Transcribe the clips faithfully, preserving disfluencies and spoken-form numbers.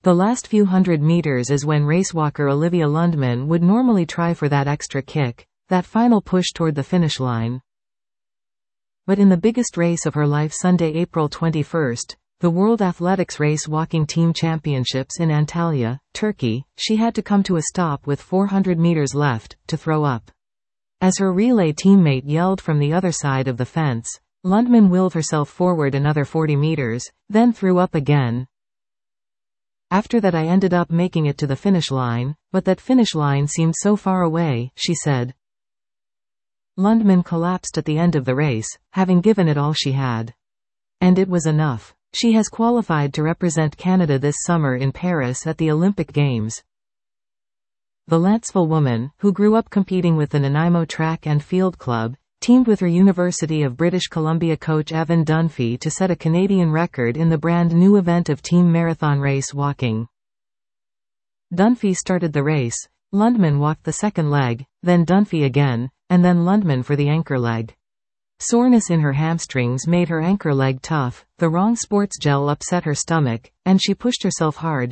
The last few hundred meters is when racewalker Olivia Lundman would normally try for that extra kick, that final push toward the finish line. But in the biggest race of her life, Sunday, April twenty-first, the World Athletics Race Walking Team Championships in Antalya, Turkey, she had to come to a stop with four hundred meters left, to throw up. As her relay teammate yelled from the other side of the fence, Lundman willed herself forward another forty meters, then threw up again. After that I ended up making it to the finish line, but that finish line seemed so far away, she said. Lundman collapsed at the end of the race, having given it all she had. And it was enough. She has qualified to represent Canada this summer in Paris at the Olympic Games. The Lanceville woman, who grew up competing with the Nanaimo Track and Field Club, teamed with her University of British Columbia coach Evan Dunphy to set a Canadian record in the brand new event of team marathon race walking. Dunphy started the race, Lundman walked the second leg, then Dunphy again, and then Lundman for the anchor leg. Soreness in her hamstrings made her anchor leg tough, the wrong sports gel upset her stomach, and she pushed herself hard.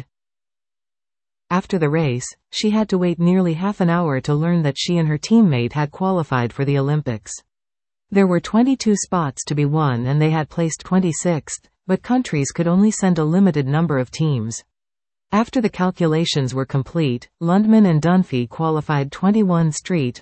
After the race, she had to wait nearly half an hour to learn that she and her teammate had qualified for the Olympics. There were twenty-two spots to be won and they had placed twenty-sixth, but countries could only send a limited number of teams. After the calculations were complete, Lundman and Dunphy qualified twenty-one street.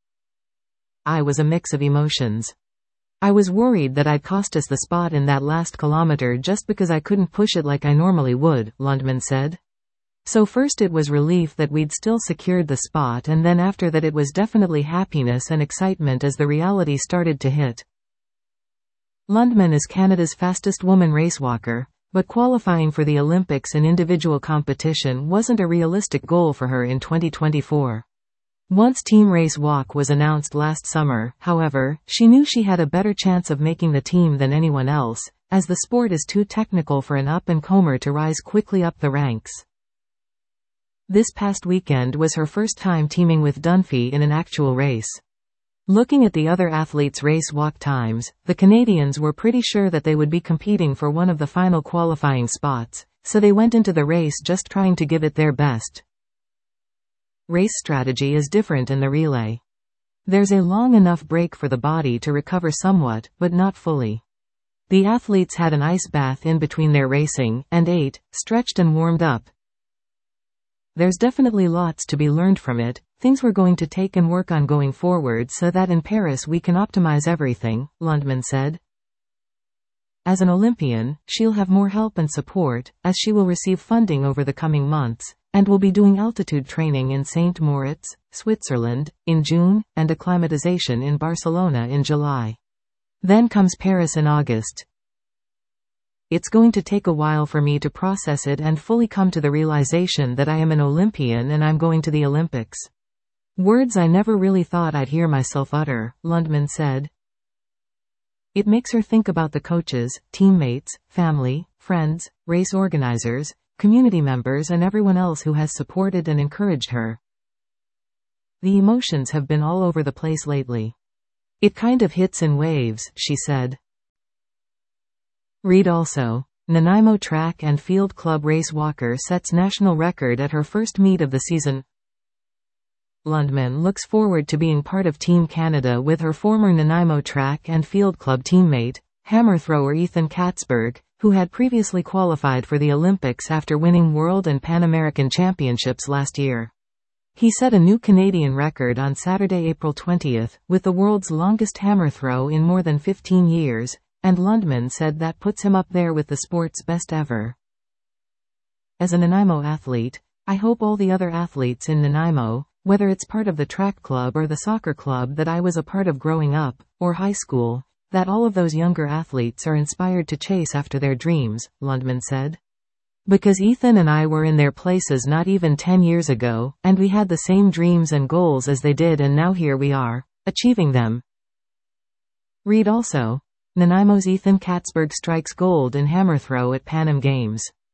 I was a mix of emotions. I was worried that I'd cost us the spot in that last kilometer just because I couldn't push it like I normally would, Lundman said. So first it was relief that we'd still secured the spot, and then after that it was definitely happiness and excitement as the reality started to hit. Lundman is Canada's fastest woman racewalker, but qualifying for the Olympics in individual competition wasn't a realistic goal for her in twenty twenty-four. Once Team Race Walk was announced last summer, however, she knew she had a better chance of making the team than anyone else, as the sport is too technical for an up-and-comer to rise quickly up the ranks. This past weekend was her first time teaming with Dunphy in an actual race. Looking at the other athletes' race walk times, the Canadians were pretty sure that they would be competing for one of the final qualifying spots, so they went into the race just trying to give it their best. Race strategy is different in the relay. There's a long enough break for the body to recover somewhat, but not fully. The athletes had an ice bath in between their racing, and ate, stretched and warmed up. There's definitely lots to be learned from it, things we're going to take and work on going forward so that in Paris we can optimize everything, Lundman said. As an Olympian, she'll have more help and support, as she will receive funding over the coming months, and will be doing altitude training in Saint Moritz, Switzerland, in June, and acclimatization in Barcelona in July. Then comes Paris in August. It's going to take a while for me to process it and fully come to the realization that I am an Olympian and I'm going to the Olympics. Words I never really thought I'd hear myself utter, Lundman said. It makes her think about the coaches, teammates, family, friends, race organizers, community members and everyone else who has supported and encouraged her. The emotions have been all over the place lately. It kind of hits in waves, she said. Read also, Nanaimo Track and Field Club race walker sets national record at her first meet of the season. Lundman looks forward to being part of Team Canada with her former Nanaimo Track and Field Club teammate, hammer thrower Ethan Katzberg, who had previously qualified for the Olympics after winning World and Pan American Championships last year. He set a new Canadian record on Saturday, April twentieth, with the world's longest hammer throw in more than fifteen years, and Lundman said that puts him up there with the sport's best ever. As a Nanaimo athlete, I hope all the other athletes in Nanaimo, whether it's part of the track club or the soccer club that I was a part of growing up, or high school, that all of those younger athletes are inspired to chase after their dreams, Lundman said. Because Ethan and I were in their places not even ten years ago, and we had the same dreams and goals as they did, and now here we are, achieving them. Read also, Nanaimo's Ethan Katzberg strikes gold in hammer throw at Pan Am Games.